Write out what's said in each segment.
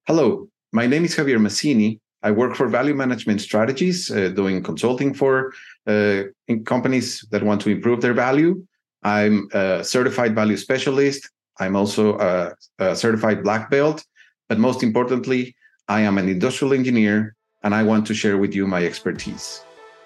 Hello, my name is Javier Massini. I work for Value Management Strategies, doing consulting for in companies that want to improve their value. I'm a certified value specialist. I'm also a certified black belt. But most importantly, I am an industrial engineer, and I want to share with you my expertise.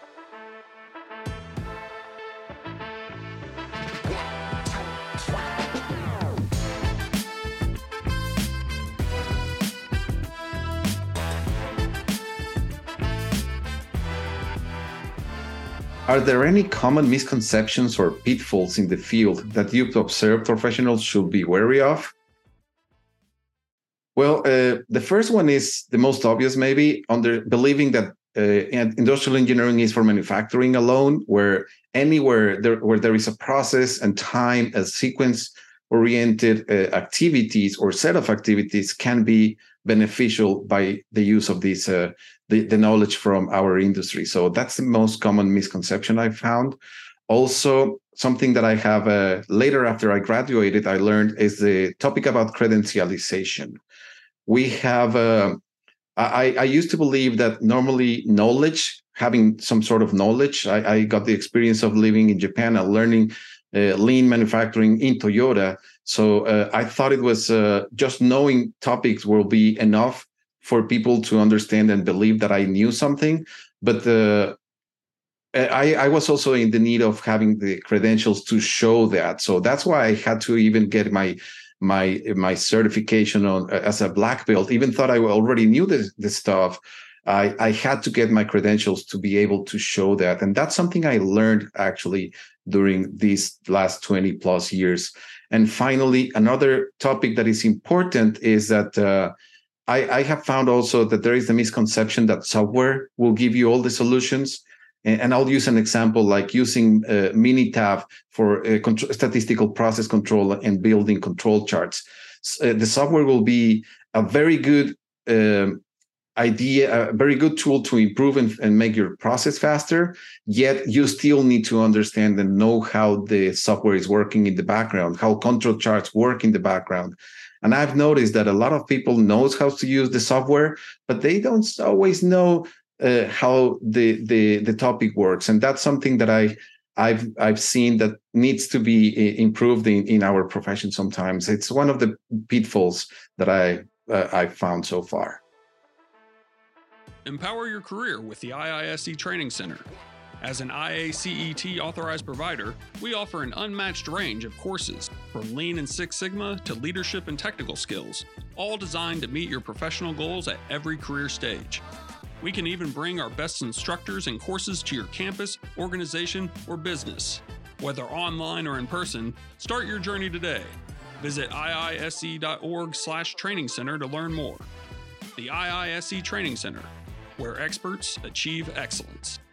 Are there any common misconceptions or pitfalls in the field that you've observed professionals should be wary of? Well, the first one is the most obvious, maybe, under believing that industrial engineering is for manufacturing alone, where where there is a process and time, a sequence-oriented activities or set of activities can be beneficial by the use of these the knowledge from our industry. So that's the most common misconception I've found. Also, something that I have later after I graduated, I learned is the topic about credentialization. We have, I used to believe that normally knowledge, having some sort of knowledge, I got the experience of living in Japan and learning lean manufacturing in Toyota. So I thought it was just knowing topics will be enough for people to understand and believe that I knew something. But I was also in the need of having the credentials to show that. So that's why I had to even get my certification on as a black belt. Even thought I already knew this stuff. I had to get my credentials to be able to show that. And that's something I learned actually during these last 20 plus years. And finally, another topic that is important is that I have found also that there is the misconception that software will give you all the solutions. And I'll use an example like using Minitab for statistical process control and building control charts. The software will be a very good idea, a very good tool to improve and make your process faster. Yet you still need to understand and know how the software is working in the background, how control charts work in the background. And I've noticed that a lot of people knows how to use the software, but they don't always know how the topic works. And that's something that I've seen that needs to be improved in our profession sometimes. It's one of the pitfalls that I've found so far. Empower your career with the IISE Training Center. As an IACET authorized provider, we offer an unmatched range of courses, from Lean and Six Sigma to leadership and technical skills, all designed to meet your professional goals at every career stage. We can even bring our best instructors and courses to your campus, organization, or business. Whether online or in person, start your journey today. Visit iise.org/training center to learn more. The IISE Training Center, where experts achieve excellence.